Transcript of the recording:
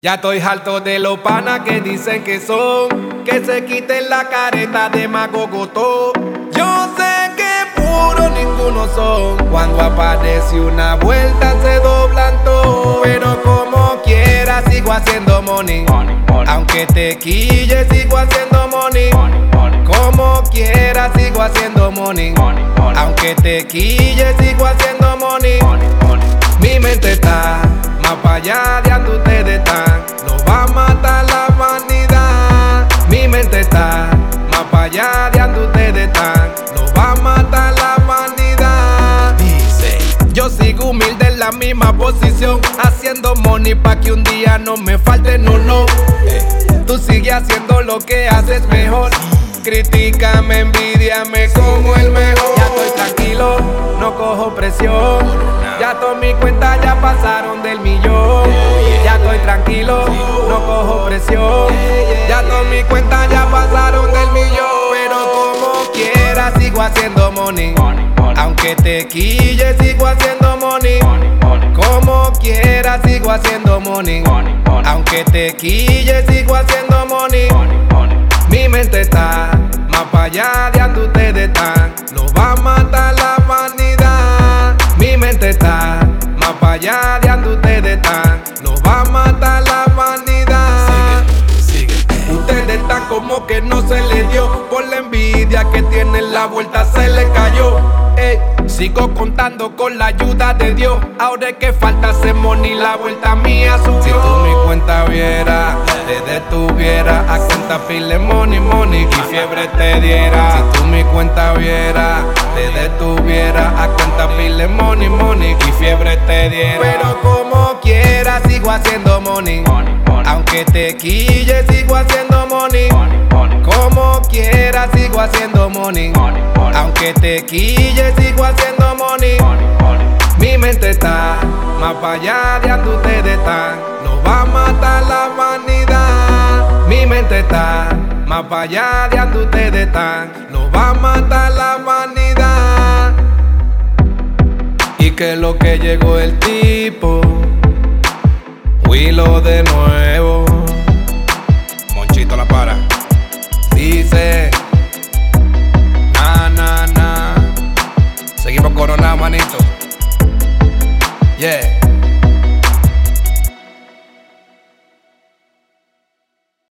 Ya estoy harto de los panas que dicen que son, que se quiten la careta de magogotó. Yo sé que puro ninguno son. Cuando aparece una vuelta se doblan todo. Pero como quiera sigo haciendo money. Aunque te quille sigo haciendo money. Como quiera sigo haciendo money. Aunque te quille sigo haciendo money. Mi mente está más para allá de donde ustedes están. Nos va a matar la vanidad. Mi mente está más para allá de donde ustedes están. Nos va a matar la vanidad. Dice, yo sigo humilde en la misma posición, haciendo money pa' que un día no me falte, no. Tú sigues haciendo lo que haces mejor. Critícame, envidiame como el mejor. Ya estoy tranquilo, no cojo presión. Ya todas mis cuentas ya pasaron del millón. Ya estoy tranquilo, no cojo presión. Ya todas mis cuentas ya pasaron del millón. Pero como quiera sigo haciendo money. Aunque te quille sigo haciendo money. Como quiera sigo haciendo money. Aunque te quille sigo haciendo money. Mi mente está más para allá de donde ustedes están. Nos va a matar la vanidad. Mi mente está más para allá de donde ustedes están. Nos va a matar la vanidad. Sigue. Ustedes están como que no se les dio. Por la envidia que tienen, la vuelta se les cayó. Sigo contando con la ayuda de Dios. Ahora es que falta hacer money, la vuelta mía subió. Si tú mi cuenta viera, te detuviera. A cuenta pile money, y fiebre te diera. Si tú mi cuenta viera, te detuviera. A cuenta pile money, y fiebre te diera. Pero como quiera sigo haciendo money. Aunque te quille sigo haciendo money. Como quiera sigo haciendo money. Aunque te quille sigo haciendo money. Mi mente está más para allá de donde ustedes están. Nos va a matar la vanidad. Mi mente está más para allá de donde ustedes están. Nos va a matar la vanidad. Y que lo que llegó el tipo. Willow de nuevo. Monchito la para. Dice